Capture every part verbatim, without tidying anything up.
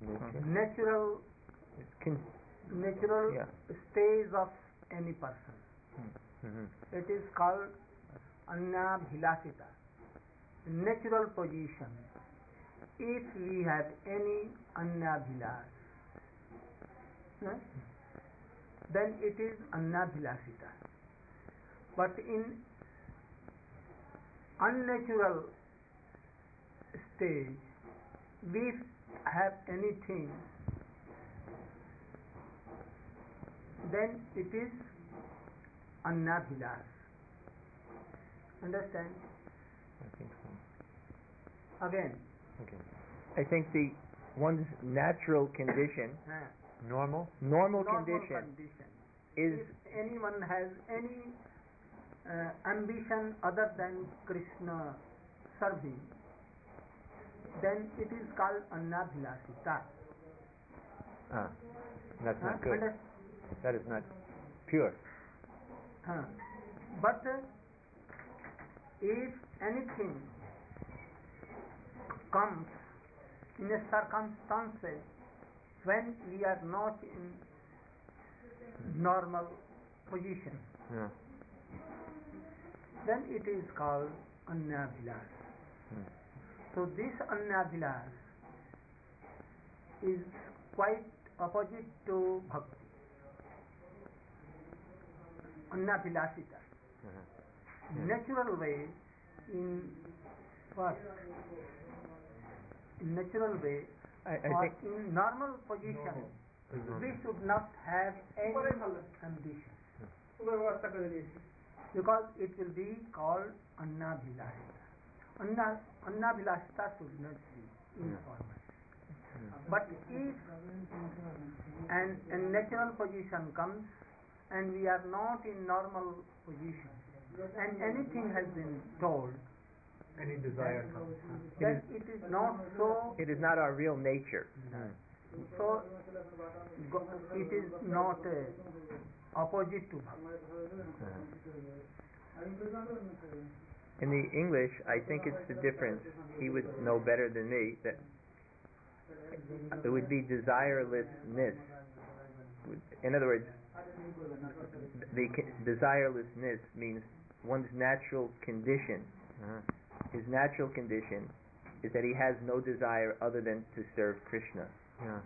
nature. natural Con- natural yeah. stage of any person. Mm-hmm. It is called annabhilasita, natural position. If we have any annabhilas, eh, then it is annabhilasita. But in unnatural stage, we have anything, then it is annabhilas. Understand? I think so. Again. Okay. I think the one's natural condition, Uh, normal, normal, normal condition, condition. is If anyone has any uh, ambition other than Krishna serving, then it is called annabhilasita. ah, that's Huh? not good. Under- That is not pure. huh. But uh, if anything comes in a circumstances when we are not in normal position, Yeah. then it is called annabhilas. Hmm. So this annabhilas is quite opposite to bhakti. Annabhilasita. Uh-huh. Natural way, in what? In natural way, I, I or think in normal position, Mhm. we should not have any ambition, because it will be called annabhilasita. Anna, annabhilasita should not be informal. But if an, a natural position comes and we are not in normal position and anything has been told, Any desire comes. then it is not so, it is not our real nature. Hmm. so go- it is not uh, opposite to bhakti. In the English, I think it's the difference. He would know better than me that it would be desirelessness. In other words, the desirelessness means one's natural condition. Uh-huh. His natural condition is that he has no desire other than to serve Krishna. Yeah.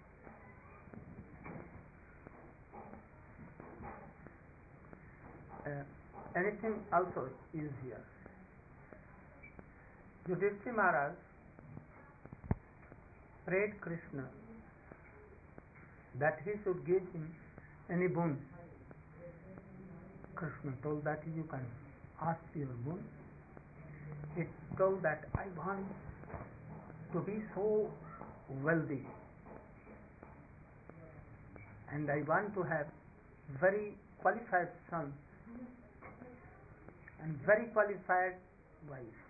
Uh, anything also is here. Yudhishthira Maharaj prayed Krishna that he should give him any boon. Krishna told that you can ask your boon. He told that I want to be so wealthy and I want to have very qualified sons and very qualified wife.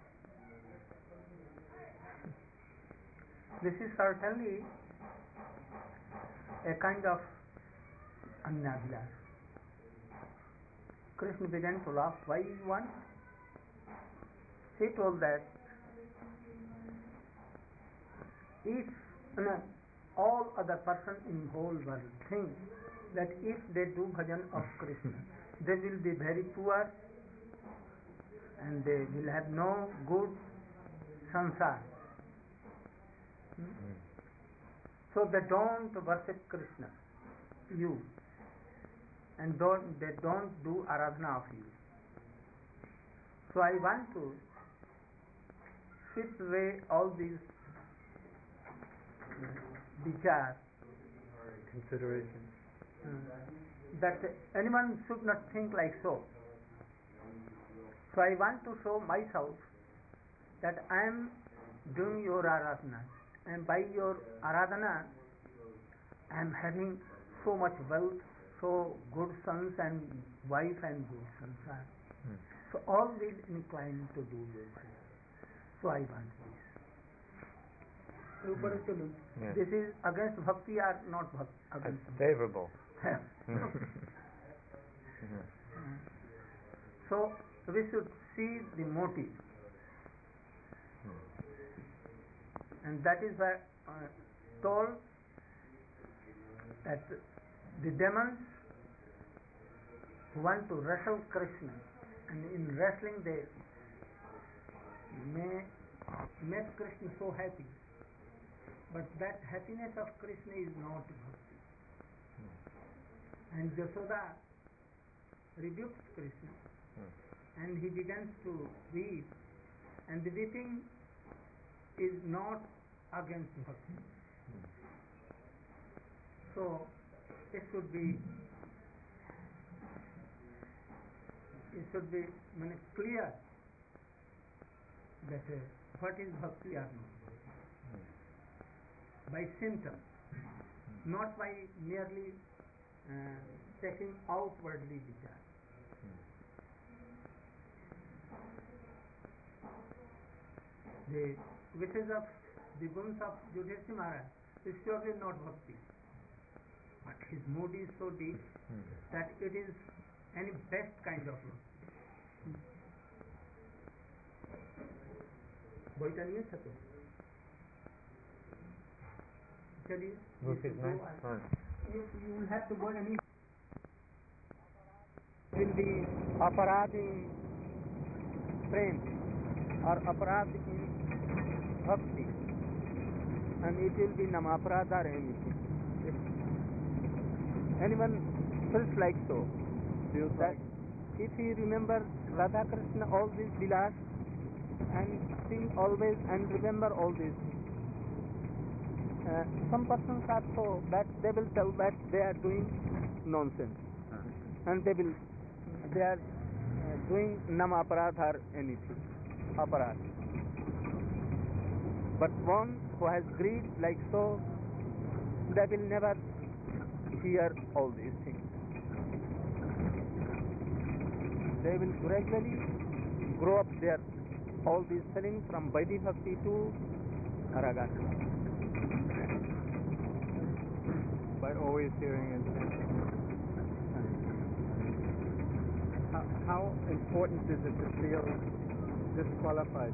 This is certainly a kind of annabhilas. Krishna began to laugh. Why you want? He told that if uh, all other person in whole world think that if they do bhajan of Krishna, they will be very poor and they will have no good sansar. Hmm? So they don't worship Krishna, you, and don't, they don't do aradhana of you. So I want to strip away all these vichars, Considerations. uh, that anyone should not think like so. So I want to show myself that I am doing your aradhana, and by your aradhana I am having so much wealth, so good sons and wife and good sons are. Hmm. So all will incline to do your bhajan. So I want this. Hmm. Yeah. This is against bhakti or not bhakti? That's Against bhakti. favorable. Uh, so we should see the motive, Hmm. and that is why uh, told that the demons want to wrestle Krishna, and in wrestling they may make Krishna so happy, but that happiness of Krishna is not bhakti. And Jasoda rebukes Krishna, and he begins to weep, and the weeping is not against bhakti. So it should be it should be mani, clear that uh, what is bhakti or not, by symptoms, not by merely uh, taking outwardly vichar. The wishes of the guns of Yudhishthira Maharaj is surely not bhakti, but his mood is so deep that it is any best kind of bhakti. বইটা নিয়েছ তো চলিয়ে you you will have to go and eat. Will be aparad in prem or aparad in bhakti, and it will be namaparad or anything. If anyone feels like so, feels that like if he remembers Radha Krishna all these vilas and sing always and remember all these things. Uh, some persons are so that they will tell that they are doing nonsense, uh-huh. and they will they are uh, doing nam aparad or anything aparad. But one who has greed like so, they will never hear all these things. They will gradually grow up their all these feelings from Vaidhi Bhakti to Ragana. By always hearing and chanting. How, how important is it to feel disqualified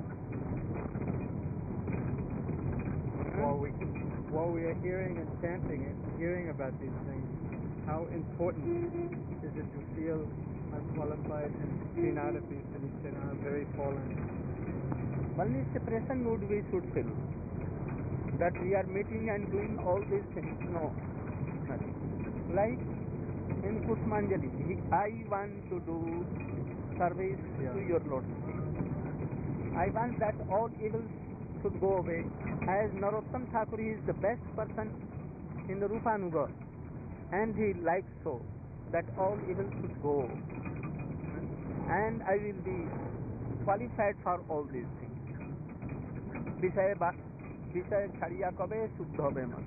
while we while we are hearing and chanting and hearing about these things? How important is it to feel unqualified and seen out of these things and are very fallen? Only separation mood we should feel that we are meeting and doing all these things. No. Like in Pushpanjali, I want to do service yeah. to your Lord's feet. I want that all evils should go away. As Narottam Thakur is the best person in the Rupanuga, and he likes so that all evils should go, and I will be qualified for all these things. Vishaya Vishaya Chhadiya kabe shuddha hobe man.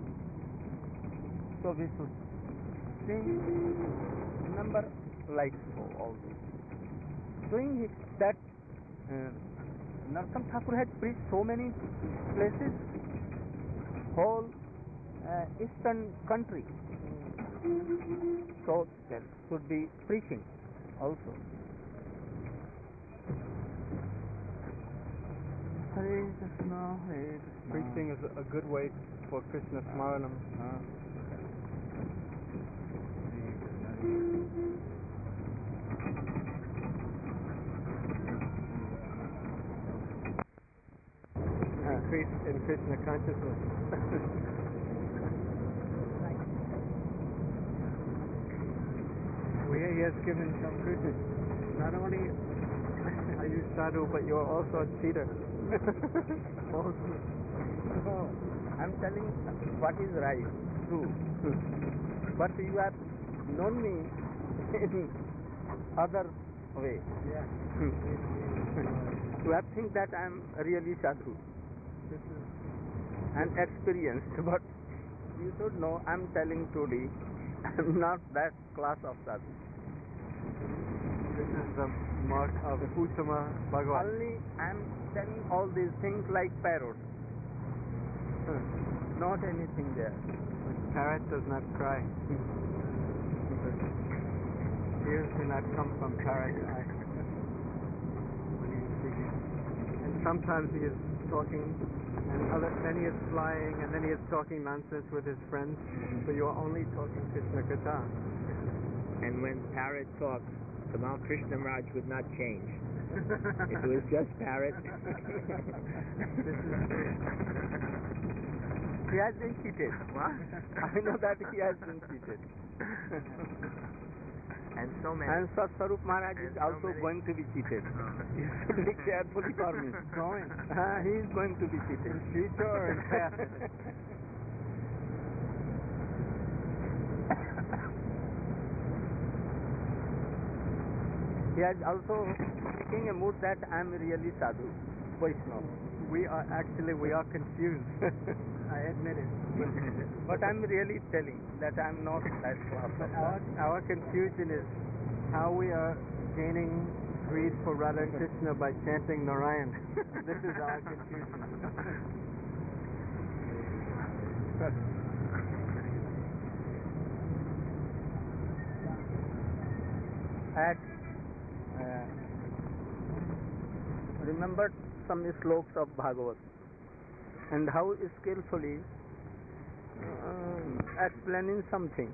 So we should sing, remember like so all this. Doing that, uh, Narottam Thakur had preached so many places, whole uh, eastern country. So there should be preaching also. Hare Krishna, Hare Krishna. Preaching is a good way for Krishna Smaranam. Uh, Increase in Krishna consciousness. Well, he has given some goodness. Not only are you sadhu, but you are also a cheater. also. No, I'm telling what is right, true. But you have known me in other way. Yeah. You have think that I am really sadhu and experienced, but you should know I am telling truly I am not that class of sadhu. This is the mark of Uttama Bhagavan. Only I am telling all these things like parrot. Not anything there. Parrot does not cry. Tears do not come from parrot's eyes when he is speaking. And sometimes he is talking, and other, then he is flying, and then he is talking nonsense with his friends. So you are only talking Krishna Katha. And when parrot talks, Kamal Krishna Raj would not change. If it was just parrot. This is He has been cheated. What? I know that he has been cheated. And so many. And Satswarup Maharaj is And so also many. going to be cheated. Oh. You should be careful for me. Going. Uh, he is going to be cheated. In future or in past? He has also taken a mood that I am really sadhu, Vaishnava. We are actually we are confused. I admit it. But I'm really telling that I'm not that class. Our, our confusion is how we are gaining greed for Radha and Krishna by chanting Narayan. This is our confusion. At uh, remembered some slokas of Bhagavat and how skillfully uh, explaining something,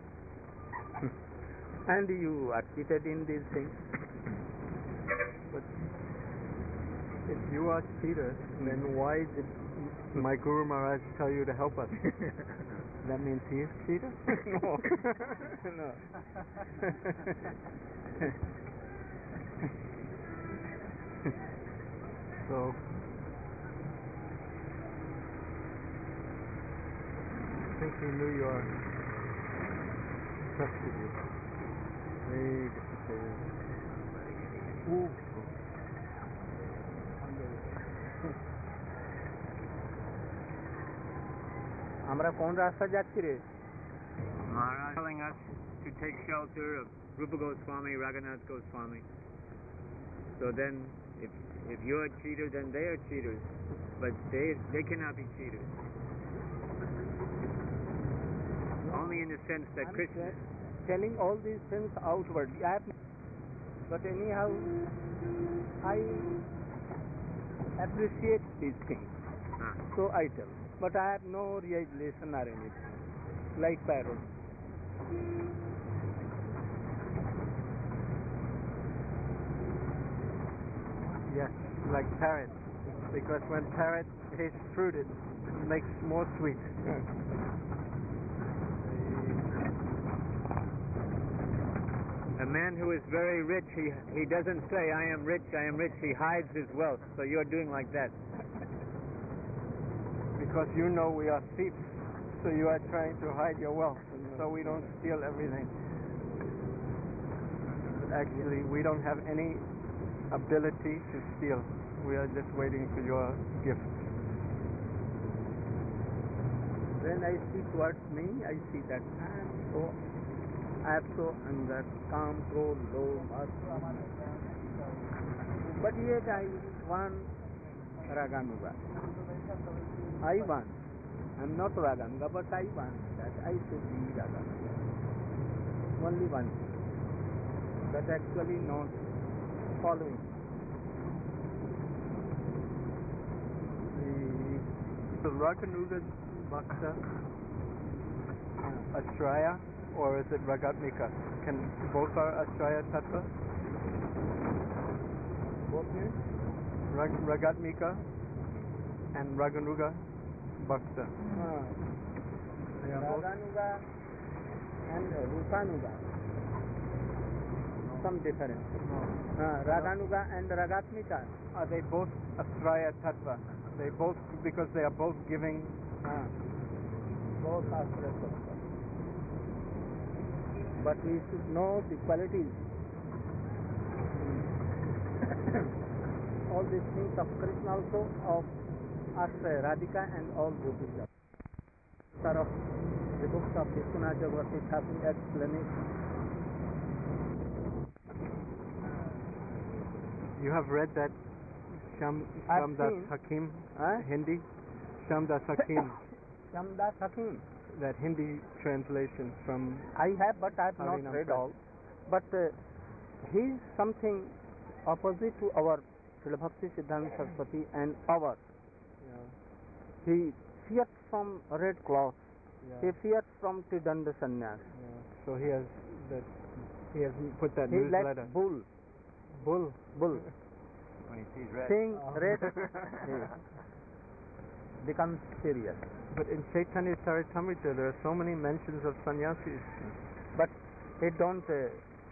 and you are cheated in these things. But if you are cheaters, then why did my Guru Maharaj tell you to help us? That means he is cheater? No. No. So I think he knew your trusted you. Very difficult. Ooh. আমরা কোন রাস্তা যাচ্ছি রে? Maharaj telling us to take shelter of Rupa Goswami, Raghunath Goswami. So then, if if you're a cheater, then they are cheaters, but they they cannot be cheaters. Only in the sense that I'm Krishna. telling all these things outwardly. I have, but anyhow, I appreciate these things, Ah. so I tell. But I have no realization or anything, like parrot. Yes, like parrot. Because when parrot tastes fruit, it makes more sweet. A man who is very rich, he he doesn't say, I am rich, I am rich, he hides his wealth. So you're doing like that. Because you know we are thieves, so you are trying to hide your wealth, so we don't steal everything. But actually, we don't have any ability to steal. We are just waiting for your gift. When I see towards me, I see that I am so, I have so anger, calm, control, low, mercy. But yet I want Raganuga. I want. I'm not Raganuga, but I want that I should be Raganuga. Only one thing. But actually not following. The Raganuga Bhakta Ashraya, or is it Ragatmika? Can both are Ashraya Tattva? Both means? Rag, Ragatmika and Raganuga Bhakta. Uh, They are both. Raganuga and Rupanuga. Some difference. Uh, Raganuga and Ragatmika. Are they both Ashraya Tattva? They both, because they are both giving. Uh, both are present. But we should know the qualities. All these things of Krishna also, of Ashraya, Radhika and all Gopis. Sort of the books of Vishwanath Chakravarti having explanation. You have read that Sham, I've Shamdas seen. Hakim, Huh? Hindi? Shamdas Hakim, Shamdas Hakim. that Hindi translation from. I have, but I have not Harinam read Press. all. But uh, he is something opposite to our Srila Bhakti Siddhanta Saraswati and our he fears from red cloth. Yeah. He fears from Tridanda Sannyas. Yeah. So he has that. He has put that He newsletter. lets bull, Bull. bull, When he sees red. seeing Oh. red, he becomes serious. But in Chaitanya Charitamrita, there are so many mentions of sannyasis. But he don't. Uh,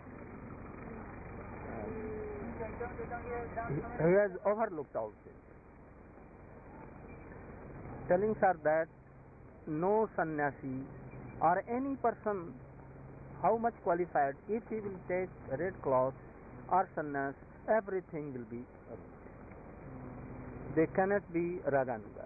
he, he has overlooked all this. Tellings are that no sannyasi or any person, how much qualified, if he will take red cloth or sannyas, everything will be okay. They cannot be Raganuga.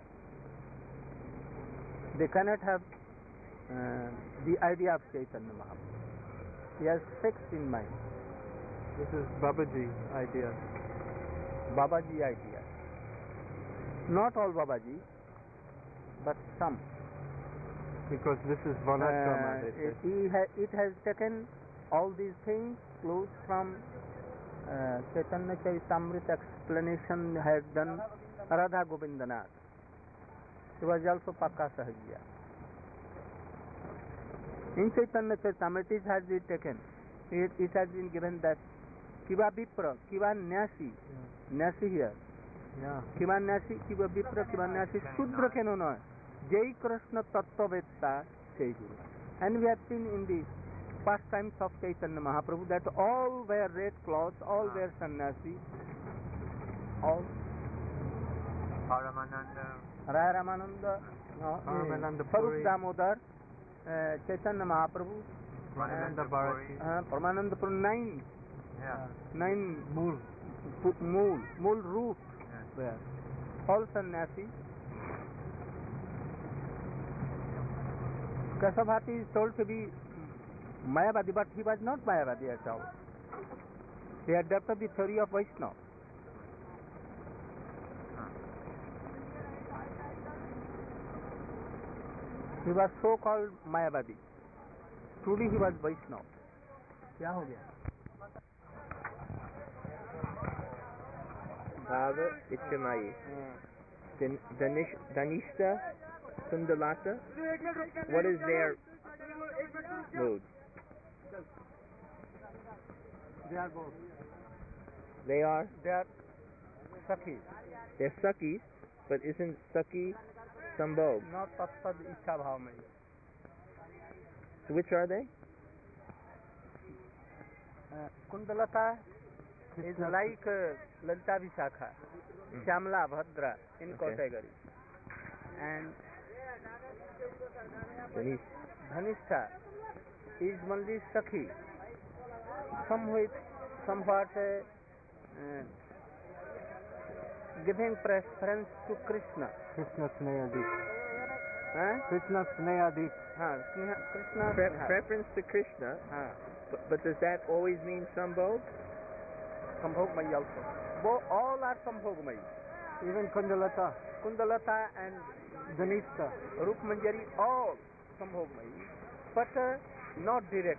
They cannot have uh, the idea of Chaitanya Mahaprabhu. He has fixed in mind. This is Babaji idea. Babaji idea. Not all Babaji, but some. Because this is Varnashrama, Uh, they it, say. he ha- it has taken all these things close from uh, Chaitanya Charitamrita explanation has done Radha Govindanath. He was also Pakka Sahajya. In Chaitanya Charitamrita it has been taken, it, it has been given that Kiva Vipra, Kiva Nyasi, Nyasi here, Yeah. Kiva Nyasi, Kiva Vipra, Kiva Nyasi, Shudra Kenono, Jai Krishna Tattvavetta, Jai Guru. And we have seen in the past times of Chaitanya Mahaprabhu that all wear red clothes, all wear sannyasi, all Paramananda. Raya Ramananda, no, Paramananda Sarup Puri. Damodar, uh, Chaitanya Mahaprabhu, Ramananda Bharati. uh, Paramananda Puri, nine, Yeah. nine Mool. pu- mool, mool root Yeah. there. All sannyasi. Kesavati is told to be Mayavadi, but he was not Mayavadi at all. He adopted the theory of Vaishnava. He was so called Mayavadi. Truly he was Vaishnava. क्या हो गया? Bhava Ichamayi. Dan- Danish, Danishta Kundalata. What is their mood? They are both. They are They are Sakhi. they're Sakis, but isn't Saki Sambhog? Not Tattvad Isha Bhavamai. So which are they? Uh, Kundalata is like uh, Lalita Vishakha, Shyamla, Bhadra in Okay. category. And Danish. Dhanistha is only Sakhi, somewhat, somewhat uh, uh, giving preference to Krishna. Krishna Snehadik. Huh? Krishna Snehadik. Huh, Sneha, Krishna Pre- Sneha. preference to Krishna, Huh. but, but does that always mean Sambhog? Sambhogmayi also. Bo- all are Sambhogmayi. Even Kundalata. Kundalata and Danishta. Rup Manjari, all Sambhogmayi, but uh, not direct.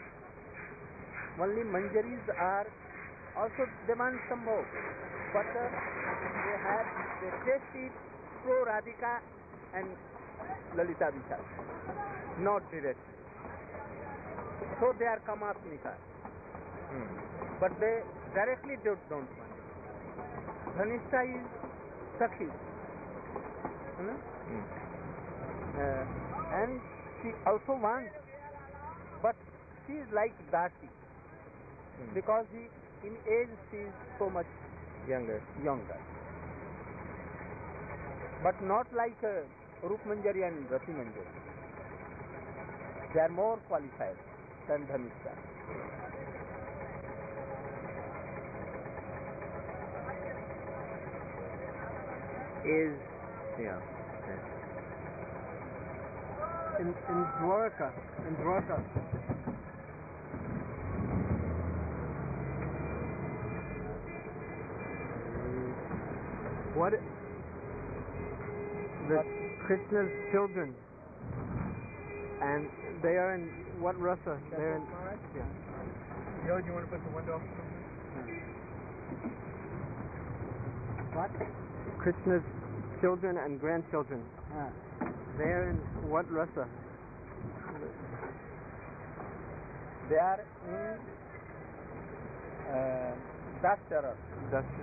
Only Manjaris are also demand Sambhog, but uh, they have they taste it pro Radhika and Lalita Vishakha, not direct. So they are Kamasnika, Hmm. but they directly don't, don't want it. Dhanishta is Sakhi. Hmm? Hmm. Uh, and she also wants, but she is like Dasi Hmm. because he, in age she is so much Younger. younger, but not like uh, Rup Manjari and Rati Manjari. They are more qualified than Dhanishta. Is yeah. Okay. In, in Dwarka. In Dwarka. What i- the Krishna's children, and they are in what rasa? They're in. Yo, do you want to put the window up? What? Krishna's children and grandchildren. Uh, They're in what rasa? they are in uh, Dasya. Dasya.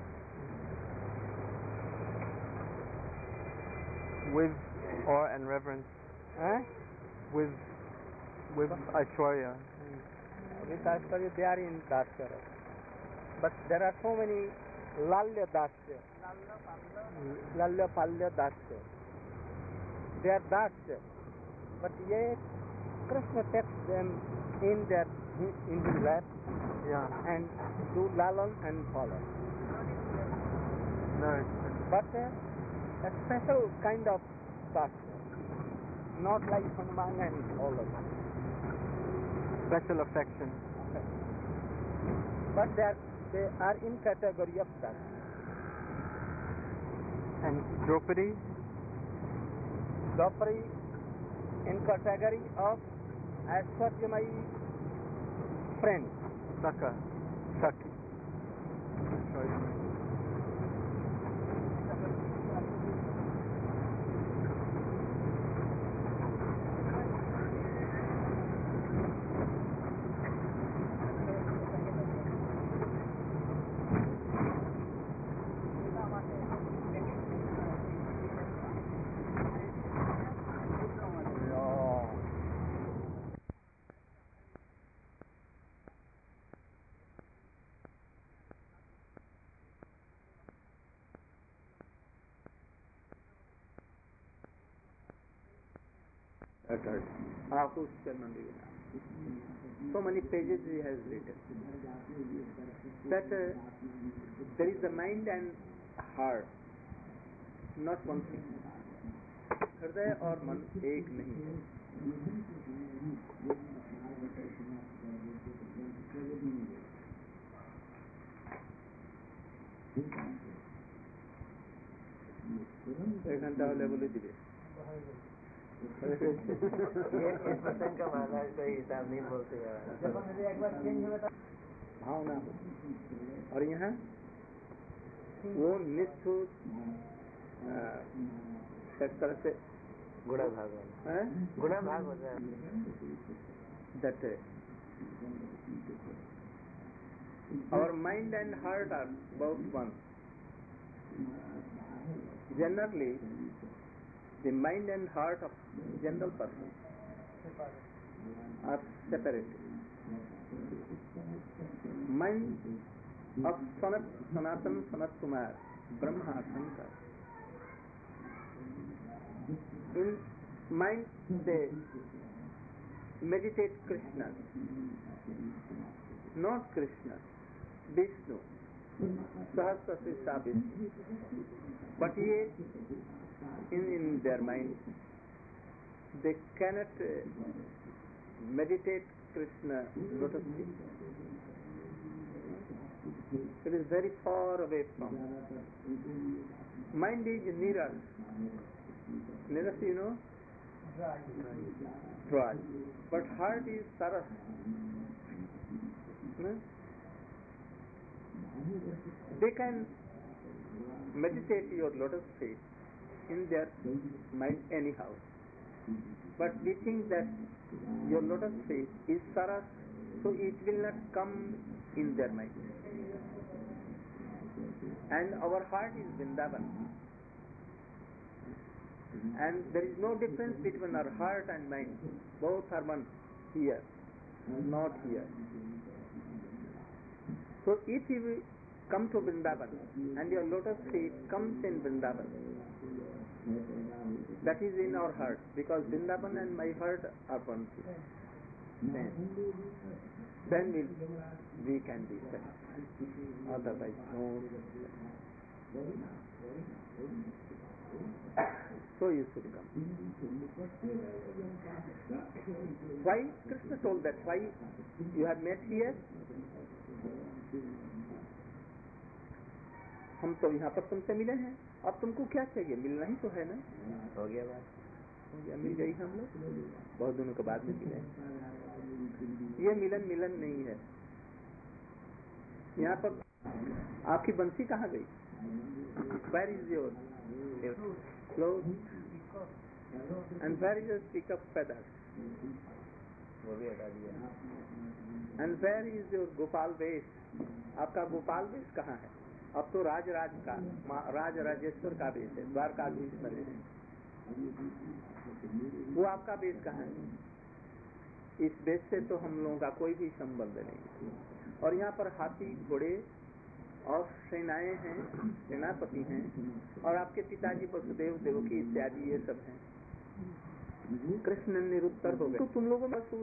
With awe and reverence. Eh? With with Aishwarya. With Aishwarya, they are in Dasya. But there are so many Lalya Dasya. Lalya Palya Dasya. They are Dasya. But yet Krishna takes them in their in his lap Yeah. and do lalan and palan. No. But uh, a special kind of Dasya. Not like Hanuman and all of them. Special affection. But they are, they are in category of Dasya. And Draupadi? Draupadi in category of Aishwaryamai friend. Saka. Saki. Aishwarya. Uttered. Ahusya Mandivina. So many pages he has written. That uh, there is the mind and heart, not one thing. हृदय और मन एक नहीं है. एक घंटा वाले बोले दिले. ये इस प्रसंग का महाराज कोई हिसाब नहीं बोलते यार. भावना और यहाँ वो निष्ठुर एक तरह से गुणा भाग वाला हैं? गुणा भाग हो जाए. that uh, our mind and heart are both one. Generally, the mind and heart of general person are separated. Mind of Sanat, Sanatan Sanat Kumar, Brahma Shankar. In mind they meditate Krishna, not Krishna, Vishnu, Sahasra Srishta Vishnu. But yet, in, in their mind, they cannot uh, meditate Krishna lotus feet. It is very far away from. Mind is Niras. Niras, you know? Dry. But heart is Saras. No? They can meditate your lotus feet in their mind anyhow. But we think that your lotus feet is Saras, so it will not come in their mind. And our heart is Vrindavan. And there is no difference between our heart and mind. Both are one here, not here. So if you come to Vrindavan and your lotus feet comes in Vrindavan, that is in our heart, because Vrindavan and my heart are one thing. Then, then we, we can be satisfied. Otherwise, no. So you should come. Why Krishna told that? Why you have met here? हम तो यहाँ पर तुमसे मिले हैं. अब तुमको क्या चाहिए? मिलना ही तो है ना. हो गया बात. हो गया, मिल गई हम लोग. बहुत दिनों के बाद में मिले. ये मिलन मिलन नहीं है. यहाँ पर आपकी बंसी कहाँ गई? Where is your They would, clothes, and where is your peacock feathers? वो भी हटा दिया. And where is your Gopal वेश? आपका गोपाल वेश कहाँ है? अब तो राज राज का मा- राज राजेश्वर का वेश है, द्वारकाधीश का वेश है. वो आपका वेश कहाँ है? इस वेश से तो हम लोगों का कोई भी संबंध नहीं. और यहाँ पर हाथी, घोड़े और सेनाएं हैं, सेनापति हैं, और आपके पिताजी वसुदेव, देवकी इत्यादि ये सब हैं. कृष्ण निरुत्तर हो गए. तो तुम लोगों में महसूस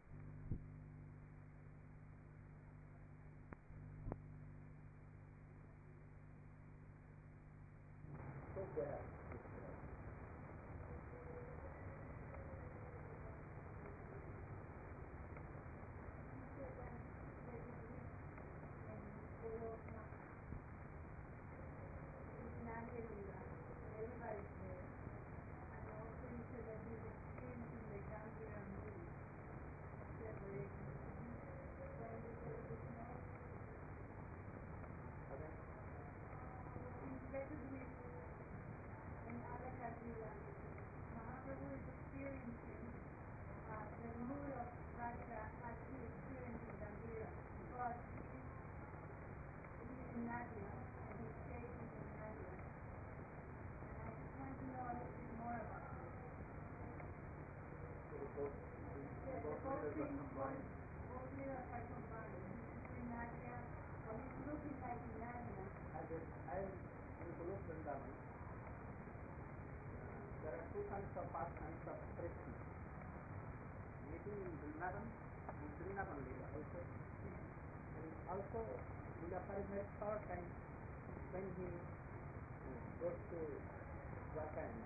there are two kinds of pastimes of Krishna. Meeting in Vrindavan and Vrindavan Leela also. And also Leela for a very short time when he goes to Dwarka and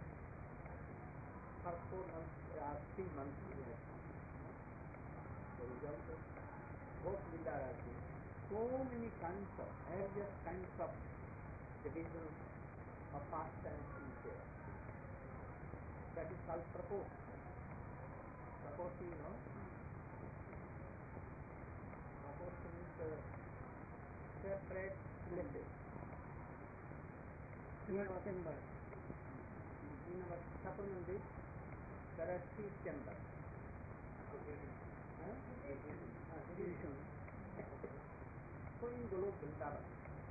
for four months, uh, three months. Yes. There is also both Leela Rasi. So many kinds of, various kinds of divisions of pastimes is there. That is called purpose. Purpose, you know. Purpose means uh, separate places. In our chamber, in our Thakur Mandir, there are three chambers. Huh? Division. So in Golok Vrindavan,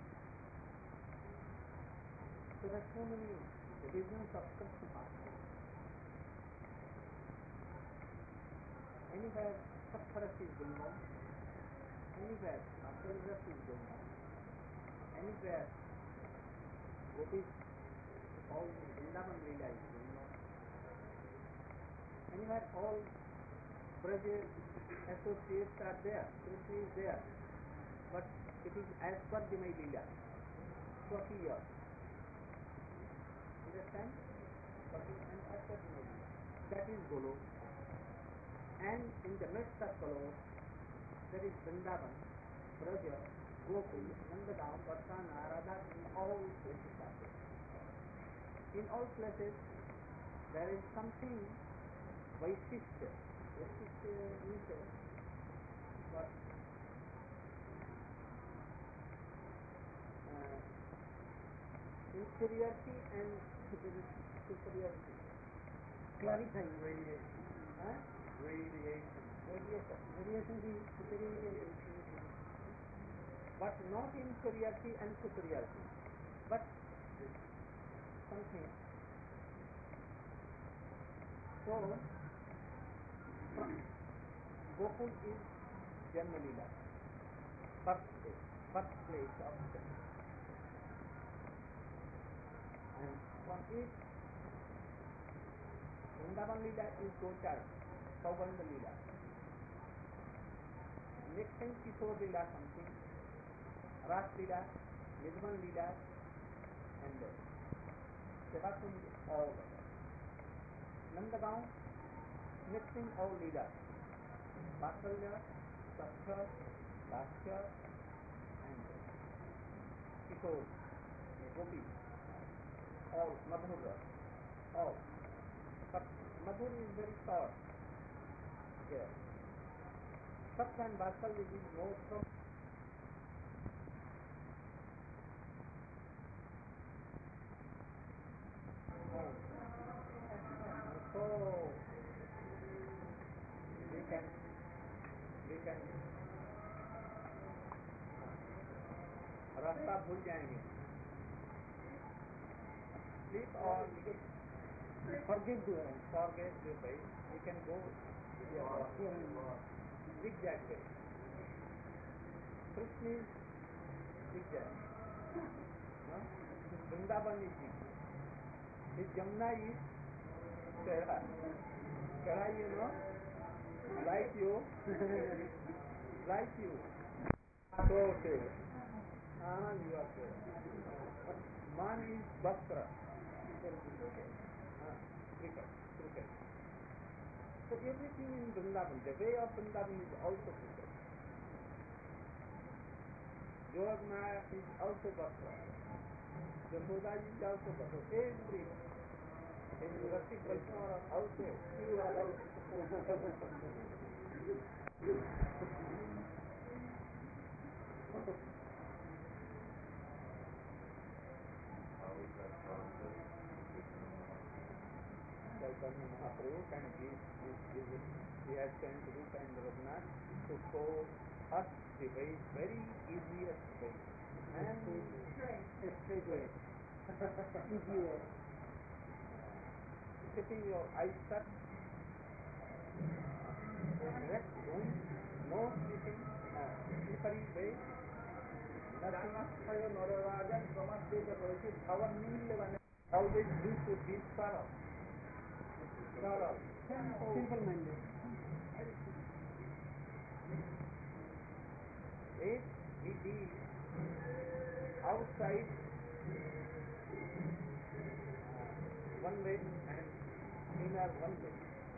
so there are so many divisions of Krishna pastimes. Anywhere Saptaras is going on, anywhere Akhilras is going on, anywhere Gopis, all Vrindavan Leela is going on, anywhere all Braja associates are there, Krishna is there, but it is as per the my Leela, Swakiyya. Understand? Swakiyya and as per the my Leela. That is Golok. And in the midst of Golok, there is Vrindavan, Braja, Gokul, Nandagaon, Varsana, Radha, in all places are there. In all places, there is something Vaishishya. Vaishishya means what? Uh, inferiority and superiority. Clarifying radiation. Huh? Radiation. Radiation. Radiation is superiority. But not inferiority and superiority. But something. So, Gokul is Janma Leela. First place, first place of Krishna. And from it, Vrindavan Leela is Gochar, Saubandha Leela. Next time Kishore Leela something, Ras Leela, Nidman Leela, and Sevakund, all of them. Nandagaon, mixing all Leelas. Vatsalya, Sakhya, Dasya, and Kishore, Gopi, all Madhura, all. But Madhur is very short here. Sakhya and Vatsalya is more from आप भूल जाएंगे. Sleep or forget the way. Forget the way. You can go zigzag way. Krishna is zigzag. No? Vrindavan is zigzag. His Jamuna is Chehra. Chehra, you know, like you, like you. So there. Ah, you are there. But man is Basra. Ah, cricket, cricket. So everything in Vrindavan, the way of Vrindavan is also cricket. Yogmaya is also Basra. Yashoda is also Basra. Every in Rasik Vaishnava are also, you are also. Chaitanya Mahaprabhu can give this visit. He has sent Rupa and Raghunath to show us the way, very easiest way. And straight way. Easy way. Keeping your eyes shut, direct going, no sleeping, uh, slippery way, nothing. Always do should be thorough. Thorough. Simple minded. If we be outside uh, one way and inner one way,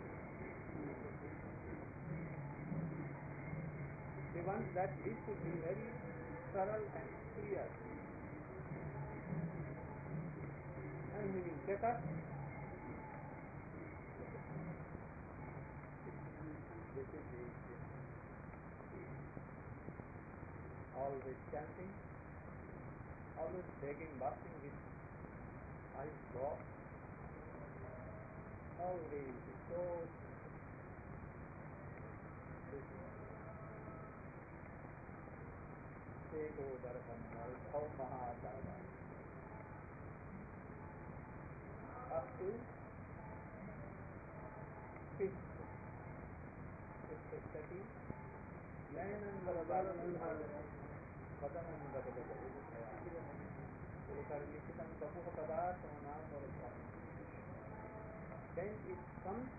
we want that this should be very thorough and clear. And we will get up. This is the always chanting, always begging, bathing with eyes dropped, always so Sego Darpanal, Bhav Mahadava, up to fifth, fifth study, Lanandara then it comes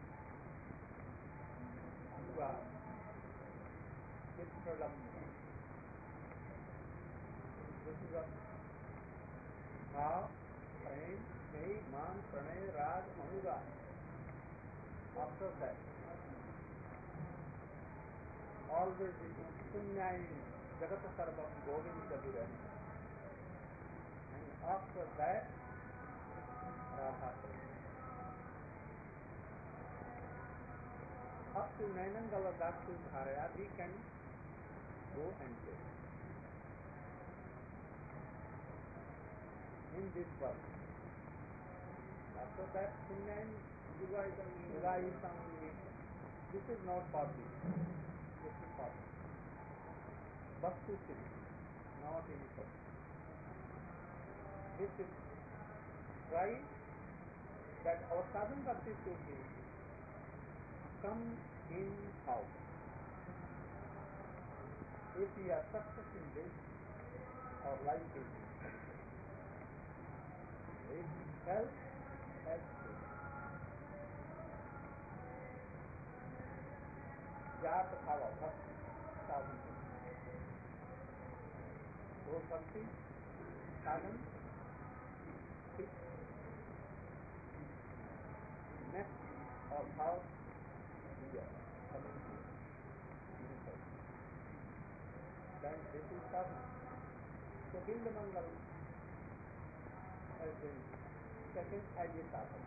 Yuga, Chitralamna. This is a Bhav, Prem, May, Man, Pranay, Rag, Anuga. After that, always it is Punyayini, Jagata Sarvam, Govinda Virani. And after that, Radha Prem. Up to Nainangala Daksu Dharaya, we can go and play. In this world. After that, Punyayin Yuga is only. This is not possible. This is possible. Vastu Siddhi, not in fact. This is right that our sadhana bhakti should be come in house. If we are success in this, our life is success. If health has to Jat Khava Bhakti sadhana. So Bhakti sadhana is next or house. Then this is sadhana. So Bindu Mangal has been second as a sadhana.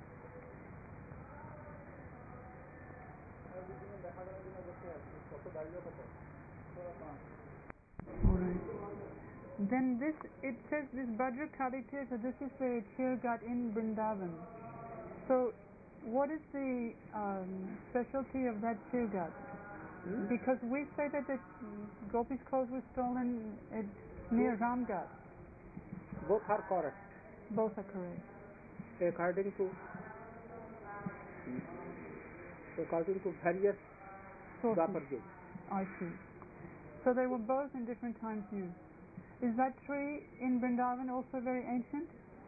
Alright. Then this, it says this Bhadrakali Tirtha, this is the Tirgat in Vrindavan. So what is the um, specialty of that Tirgat? Hmm? Because we say that the gopis' clothes were stolen at Near Ramgarh. Both are correct Both are correct. according to according to various Sources. Dwapar Yuga. I see. So they were both in different times used. Is that tree in Vrindavan also very ancient?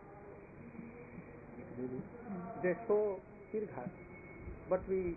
They show Kirgha, but we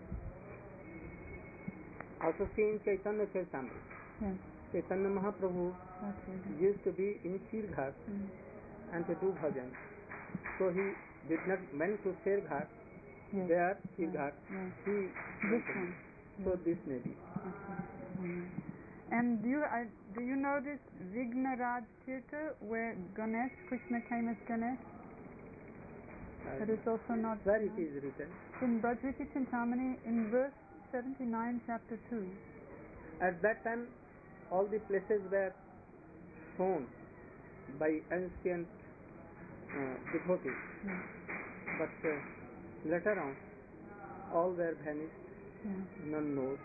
also see in Chaitanya Charitamrita. Yes, Chaitanya Mahaprabhu that's right. used to be in Kirgha Mm. and to do bhajan. So he did not went to Sherghat, Yes. there Kirghat. Yes. He This one. so this may be. Okay. Mm. And do you I, do you know this Vignaraj Tirtha where Ganesh, Krishna came as Ganesh? That is also not Where it is written. in Bhagavati Chintamani in verse seventy-nine, chapter two. At that time, all the places were shown by ancient uh, devotees, Yes. but uh, later on, all were vanished. Yes. None knows.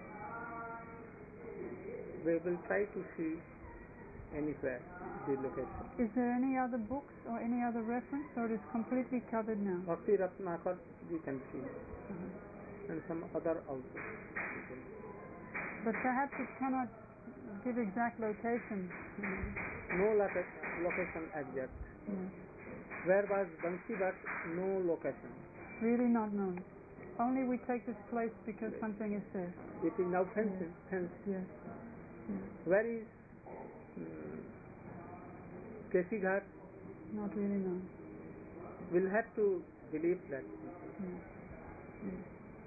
We will try to see anywhere the location. Is there any other books or any other reference, or it is completely covered now? Bhakti Ratnakar we can see, Mhm. and some other also. But perhaps it cannot give exact location. No loca- location exact. Yes. Where was Bansi, but no location. Really not known. Only we take this place because something is there. It is now fenced. fenced. Yes. Yes. Where is um, Keshi Ghat? Not really known. We'll have to believe that. Yes. Yes.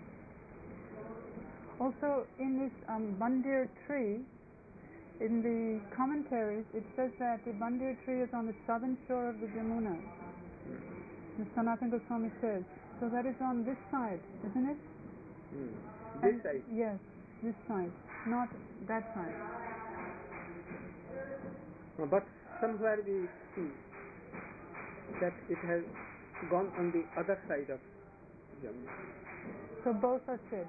Also, in this um, Bandir tree, in the commentaries, it says that the Bandir tree is on the southern shore of the Jamuna. The Sanatana Goswami says. So that is on this side, isn't it? Hmm. This And- side. Yes, this side, not that side. Uh, But somewhere we see that it has gone on the other side of Jamuna. So both are said.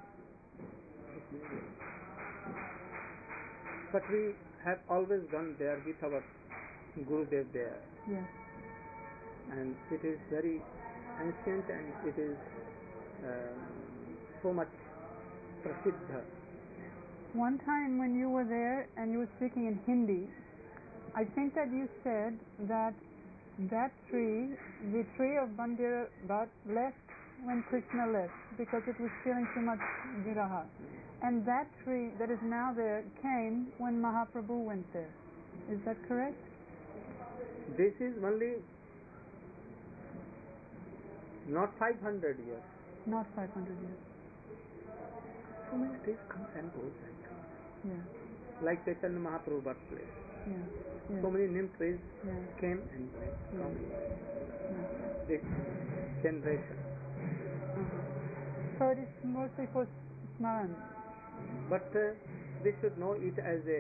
But we have always gone there with our Gurudev there, Yes. and it is very ancient and it is um, so much prasiddha. One time when you were there and you were speaking in Hindi, I think that you said that that tree, the tree of Bandira Bhat, left when Krishna left because it was feeling too much viraha. And that tree that is now there came when Mahaprabhu went there. Is that correct? This is only not five hundred years. Not five hundred years. So many trees comes and goes and comes. Yeah. Like Chaitanya Mahaprabhu birthplace. Yeah. Yeah. So many neem trees Yeah. came and went from Yeah. this generation. Uh-huh. So it is mostly for Smaran. But uh, we should know it as a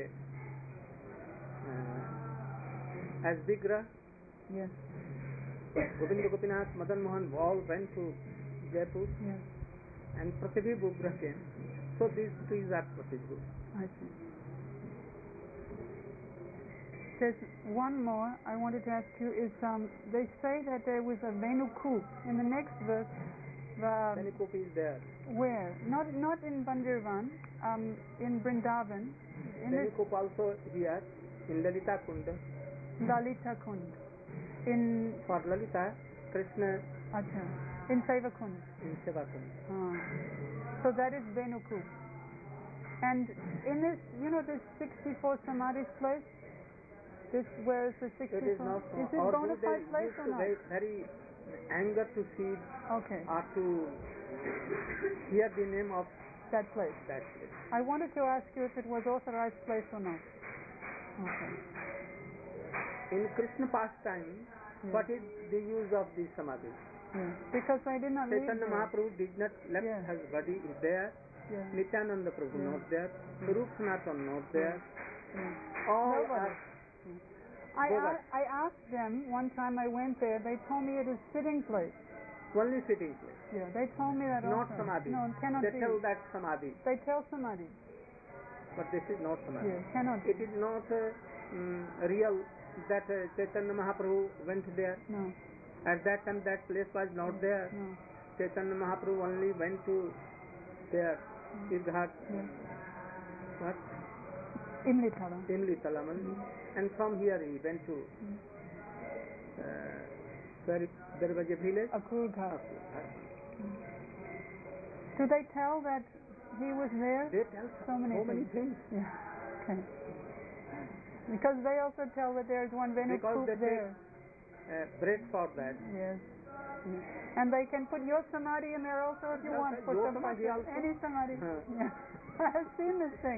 uh, as Vigrah. Yes. Govinda Gopinath, Madan Mohan all went to Jaipur Yes. and Pratibhi Bugra came. So these trees are Pratibhi. I see. There's one more I wanted to ask you is um, they say that there was a Venukup in the next verse. The, Venukup is there. where? Not not in Bandirvan, um, in Vrindavan, in this Venukup also here in Lalita Kunda. Lalita Kund, in For Lalita, Krishna Acha, in Seva Kund. in Seva Kunda. Ah. So that is Venukup. And in this, you know, this sixty-four Samadhis place. This where is the sixty-four? It is not Is it or bona do they fide place used or to not? very, very anger to see Okay, or to hear the name of that place. that place. I wanted to ask you if it was authorized place or not. Okay. In Krishna pastime, Yeah. what is the use of the samadhi? Yeah. Because I did not live Chaitanya there. Mahaprabhu did not left Yeah. his body is there. Yeah. Nityananda Prabhu Yeah. not there. Rup Sanatan not there. Yeah. All Nobody. are I, Bogus. a- I asked them one time I went there. They told me it is sitting place. only sitting place, Yeah. They told me that not also. samadhi. No, it cannot They be. tell that samadhi, They tell somebody. but this is not samadhi. Yeah. Cannot It be. is not uh, mm, real that uh, Chaitanya Mahaprabhu went there? No. At that time that place was not there. No. Chaitanya Mahaprabhu only went to there, Irghat, Yes. what? Imlitala. Imli Talaman, and from here he went to uh, where it, there was a village. Akur Ghat. Akur. Do they tell that he was there? They tell So many so many things. things. Yeah. Okay. Because they also tell that there is one Venu Because Koop they take there. uh, bread for that. Yes. And they can put your samadhi in there also if you Yes, want. sir. For Your some- samadhi also. Any samadhi. Huh. Yeah. I have seen this thing.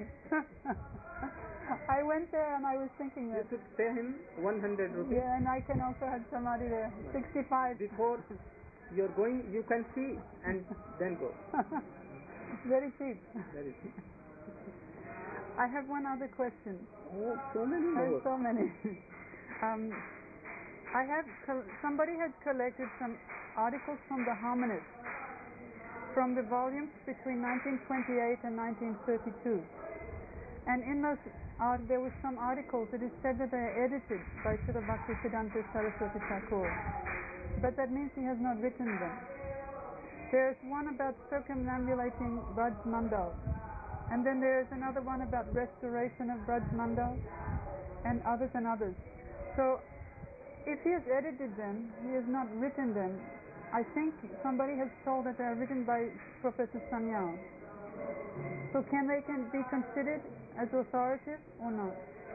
I went there and I was thinking You that. should pay him one hundred rupees. Yeah, and I can also have samadhi there. sixty-five. Before you're going, you can see and then go. Very cheap. Very cheap. I have one other question. Oh, so many I have more. so many. um, I have col- somebody has collected some articles from the Harmonists from the volumes between nineteen twenty-eight and nineteen thirty-two, and in those art there were some articles. It is said that they are edited by Srila Bhaktisiddhanta Saraswati Thakur, but that means he has not written them. There is one about circumambulating Braj Mandal, and then there is another one about restoration of Braj Mandal, and others and others. So, if he has edited them, he has not written them. I think somebody has told that they are written by Professor Sanyal. So, can they can be considered as authoritative or not?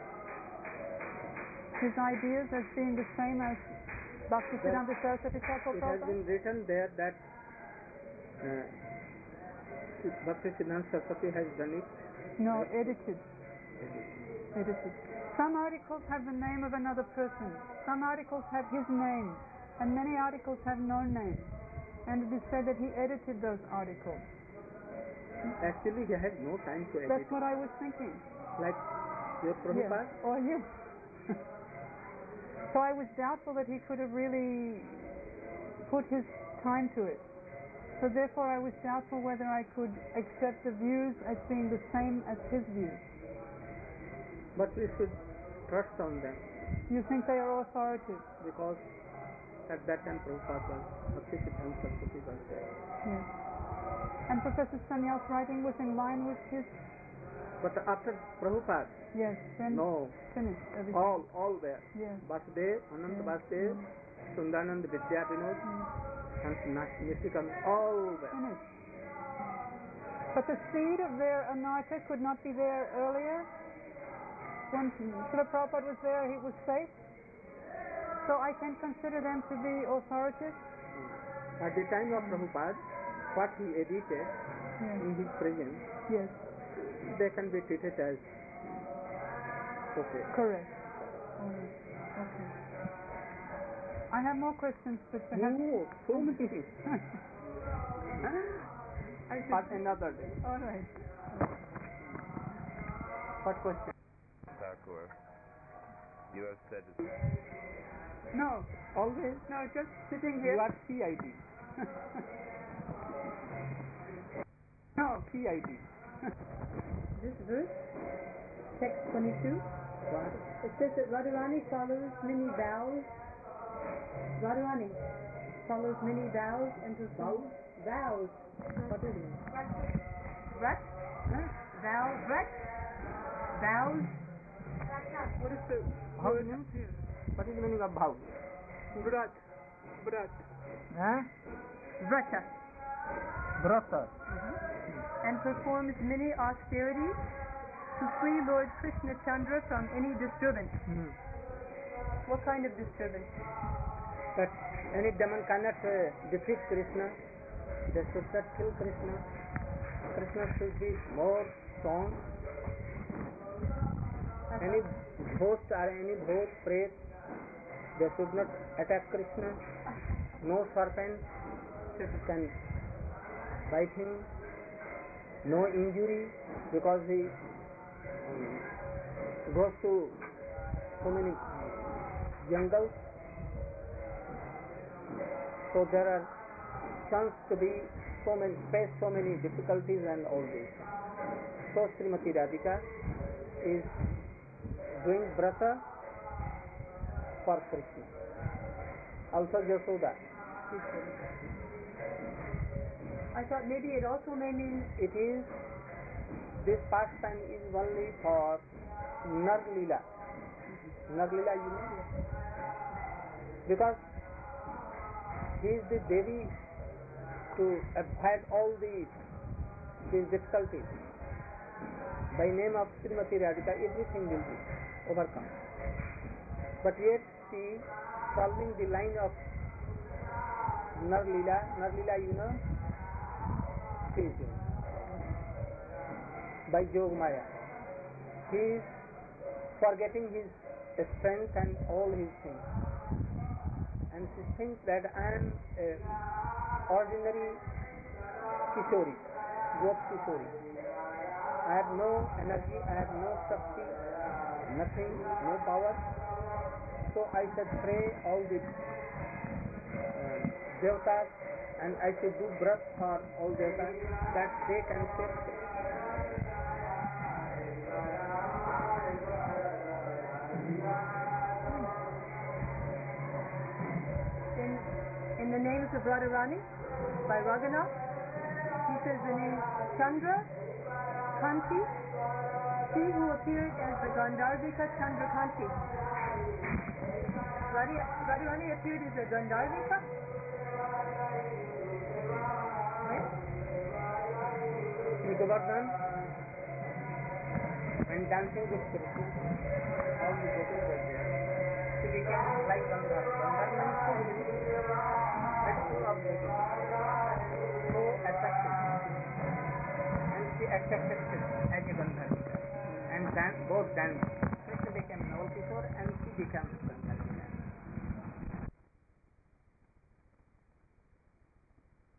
His ideas as being the same as Bhaktisiddhanta Saraswati Thakur It has Prabhupada? been written there that uh, Bhaktisiddhanta Saraswati has done it. No, edited. Edited. Some articles have the name of another person. Some articles have his name, and many articles have no name. And it is said that he edited those articles. Actually, he had no time to edit. That's what I was thinking. Like your Prabhupada. Yes. Oh, yes. So I was doubtful that he could have really put his time to it. So therefore I was doubtful whether I could accept the views as being the same as his views. But we should trust on them You think they are authoritative? because at that time Prabhupada was, Bhaktisiddhanta Saraswati was there. Yes. And Professor Sanyal's writing was in line with his? But after Prabhupada, Yes. Then no, finished everything. all, all there. Yes. Vasudev, Ananta Yes. Vasudev, Sundanand Vidya Vinod, Mm. and Nishikam, all there. Finished. But the seed of their anarcha could not be there earlier? When Srila Prabhupada was there, he was safe? So I can consider them to be authoritative? At the time of Prabhupada, what he edited Yes. in his presence, Yes. they can be treated as okay. Correct. All right. Okay. I have more questions, but perhaps... No, so many. I should... But another day. All right. What question? Thakur, you have said that No, Always. no, just sitting You here. are C I D. No. C I D. This verse, text twenty-two, What? it says that Radharani follows many vows. Radharani follows many vows and performs vows. What is it? Vrat? Huh? Vow, vrat? Vows? What is the How word? means here? What is the meaning of bhav? Vrat. Vrat. Huh? Vrata. Brata. And performs many austerities to free Lord Krishna Chandra from any disturbance. Hmm. What kind of disturbance? But any demon cannot uh, defeat Krishna. They should not kill Krishna. Krishna should be more strong. Any ghost or any bhoot, pret, they should not attack Krishna. No serpent can bite him. No injury because he um, goes to so many jungles. So there are chance to be so many face so many difficulties and all this. So Srimati Radhika is doing brata for Krishna. Also Yashoda. I thought maybe it also may mean It is, this pastime is only for Narlila. Narlila, you know? Because he is the Devi to avoid all these, these difficulties. By name of Srimati Radhika, everything will be overcome. But yet she following the line of Narlila, Narlila, you know, she is doing by Yog Maya. He is forgetting his strength and all his things. And she thinks that I am an ordinary Kishori, Gop Kishori. I have no energy, I have no Shakti, nothing, no power. So I should pray all the uh, Devatas and I should do brat for all Devatas that they can save me. in in the names of Radharani by Raghunath, he says the name Chandra, Kanti, she who appeared as the Gandharvika Chandra Kanti. Radhi- Radharani appeared as a Gandharvika? Right? In Govardhan, when dancing with Krishna, all the devotees were there. She became like Gandhar. Gandhar means so beautiful, but full of beauty, so attractive. And she accepted Krishna as a Gandharvika. And dan- both danced. Krishna became Naval Kishore and she became